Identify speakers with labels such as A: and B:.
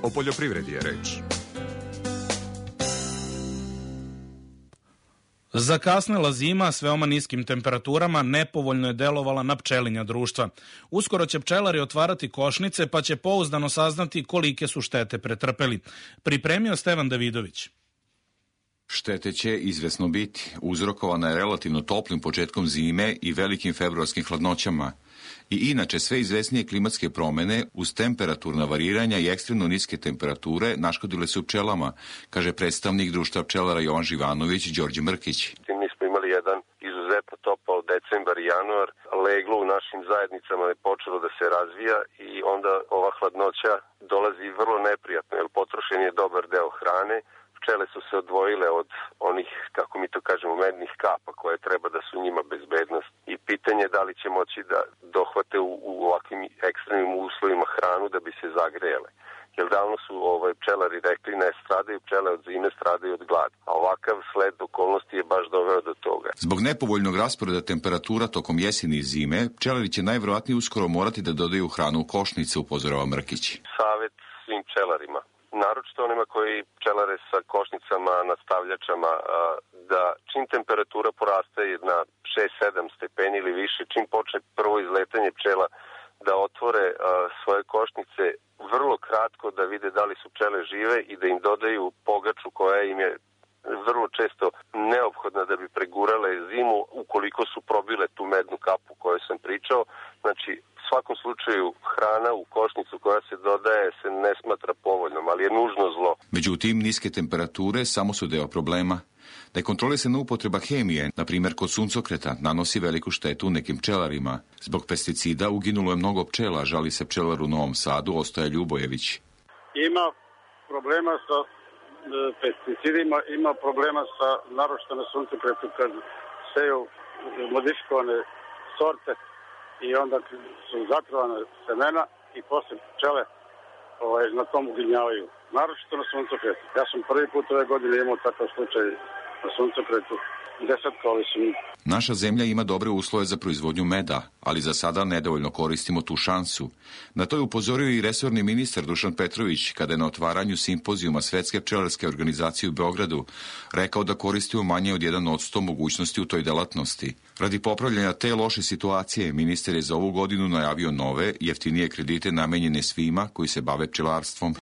A: O poljoprivredi je reč.
B: Zakasnela zima s veoma niskim temperaturama nepovoljno je delovala na pčelinja društva. Uskoro će pčelari otvarati košnice pa će pouzdano saznati kolike su štete pretrpeli. Pripremio Stevan Davidović.
C: Štete će izvesno biti. Uzrokovana je relativno toplim početkom zime i velikim februarskim hladnoćama. I inače sve izvesnije klimatske promene uz temperaturna variranja i ekstremno niske temperature naškodile su pčelama, kaže predstavnik društva pčelara Jovan Živanović, Đorđe Mrkić.
D: Mi smo imali jedan izuzetno topao decembar i januar, leglo u našim zajednicama je počelo da se razvija i onda ova hladnoća dolazi vrlo neprijatno, jer potrošen je dobar deo hrane. Pčele su se odvojile od onih, kako mi to kažemo, mednih kapa koje treba da su njima bezbednost i pitanje da li će moći da dohvate u ovakvim ekstremnim uslovima hranu da bi se zagrejale. Jer davno su pčelari rekli ne stradaju pčele od zime, stradaju od glada. A ovakav sled okolnosti je baš doveo do toga.
C: Zbog nepovoljnog rasporeda temperatura tokom jeseni i zime, pčelari će najverovatnije uskoro morati da dodaju hranu u košnice, upozorava Mrkić.
D: Savet svim pčelarima, naročito onima koji pčelare sa košnicama, nastavljačama, da čim temperatura poraste na 6-7 stepeni ili više, čim počne prvo izletanje pčela, da otvore svoje košnice vrlo kratko, da vide da li su pčele žive i da im dodaju pogaču koja im je vrlo često neophodna da bi pregurale zimu ukoliko su probile tu mednu kapu koju sam pričao. Znači, u svakom slučaju hrana u košnicu koja se dodaje se ne smatra povoljnom, ali je nužno zlo.
C: Međutim, niske temperature samo su deo problema. Nekontrolisana upotreba hemije, na primjer kod suncokreta, nanosi veliku štetu nekim pčelarima. Zbog pesticida uginulo je mnogo pčela, žali se pčelar u Novom Sadu, Ostoja Ljubojević.
E: Ima problema sa pesticidima, ima problema sa naročito na suncokretu kad seju modifikovane sorte i onda su zatrovane semena i posle pčele na tom uginjavaju. Naročito na suncokretu. Ja sam prvi put ove godine imao takav slučaj na suncokretu. Desetkovali su mi.
C: Naša zemlja ima dobre uslove za proizvodnju meda, ali za sada nedovoljno koristimo tu šansu. Na to je upozorio i resorni ministar Dušan Petrović kada je na otvaranju simpozijuma Svetske pčelarske organizacije u Beogradu rekao da koristimo manje od 1% mogućnosti u toj delatnosti. Radi popravljanja te loše situacije, ministar je za ovu godinu najavio nove, jeftinije kredite namenjene svima koji se bave pčelarstvom